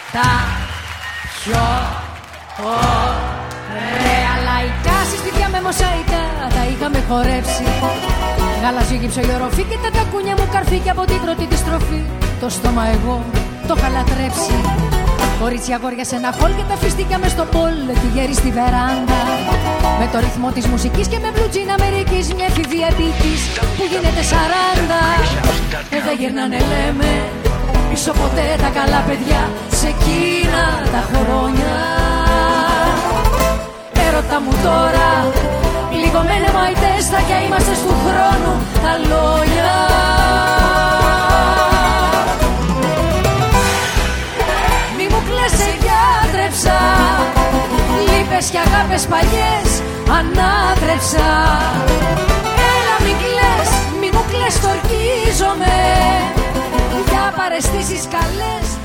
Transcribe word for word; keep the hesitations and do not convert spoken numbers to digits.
τα πιο ωραία λαϊκά συστηθιά με μοσαϊκά τα είχαμε χορέψει. Γαλάζιο γύψο η οροφή και τα τακούνια μου καρφί από την πρώτη τη στροφή. Το στόμα εγώ το είχα λατρέψει. Κορίτσια αγόρια σε ένα χολ και τα φιστίκια μες στο πόλ. Τη γέρι στη βεράντα με το ρυθμό της μουσικής και με μπλουτζίν Αμερικής. Μια εφηβεία επίκης που γίνεται σαράντα. Ε, δεν γυρνάνε λέμε πίσω ποτέ τα καλά παιδιά σε εκείνα τα χρόνια. Έρωτα μου τώρα λίγο με νεμαϊτές θα κι είμαστε στου χρόνου τα λόγια. Μη μου κλαις σε γιατρέψα, λύπες και αγάπες παλιές ανάτρεψα. Έλα μη κλαις, μη μου κλαις, στορκίζομαι για παραισθήσεις καλές.